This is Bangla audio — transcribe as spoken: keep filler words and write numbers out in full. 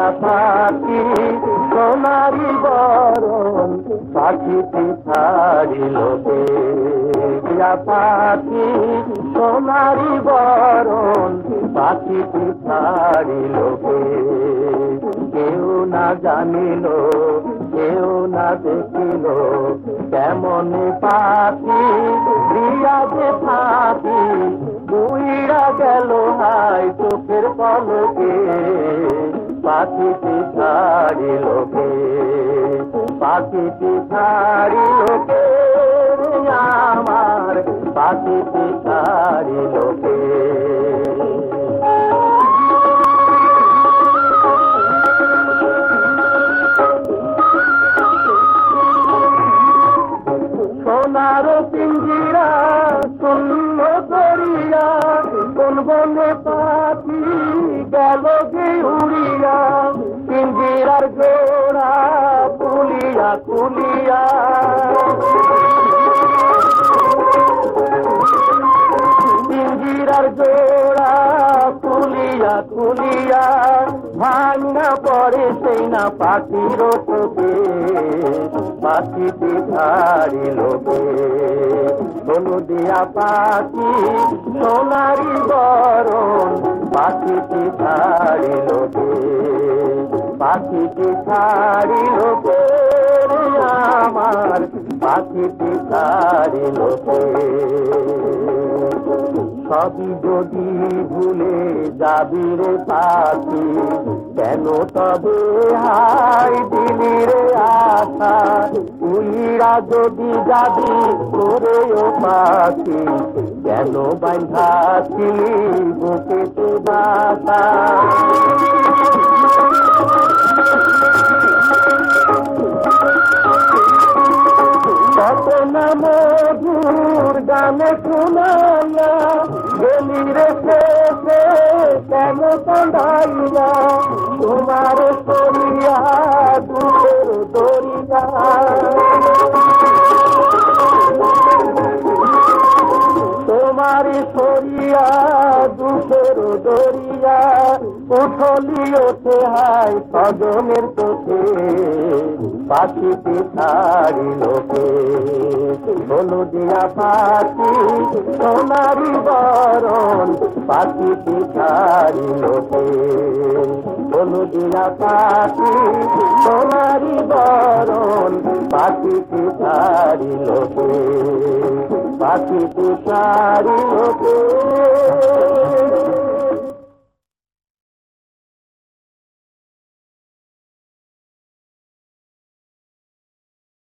পাখি সোনারি বরণ পাখিটি ছাড়িল কে দিয়া পাখি সোনারি বরণ পাখিটি ছাড়িল কে কেউ না জানিল কেউ না দেখিল কেমন পাখি দিয়া যে পাখি উইরা গেল হাই চোখের পলকে পাখিটি ছাড়িল কে পাখিটি ছাড়িল কে আমার পাখিটি ছাড়িল কে সোনার পিঞ্জিরা শূন্য করিয়া কোন বনে পাখি গেল যে উড়িয়া পিঞ্জিরার জোড়া খুলিয়া খুলিয়া পিঞ্জিরার জোড়া খুলিয়া খুলিয়া ভাঙা পড়ে সেই না পাখির চোখে পাখিটি ছাড়িল কে হলুদিয়া পাখি সোনারি বরণ পাখিটি ছাড়িল কে পাখিটি ছাড়িল কে আমার পাখিটি ছাড়িল কে সবই যদি ভুলে যাবি রে পাখি কেন তবে হাই দিলি রে আশা উইরা যদি যাবি করে ও পাখি কেন বাঁধাছিলি বুকে তো বাসা কত না মধুর গানে শুনাইয়া গেলি রে শেষে কেন কাঁদাইয়া তোমার সরিয়া দুধের দরিয়া তোমারি সরিয়া দুধের দরিয়া উঠলি ওঠে হাই সজনের চোখে পাখিটি ছাড়িল কে হলুদিয়া পাখি সোনারি বরণ পাখিটি ছাড়িল কে হলুদিয়া পাখি সোনারি বরণ পাখিটি ছাড়িল কে পাখিটি ছাড়িল কে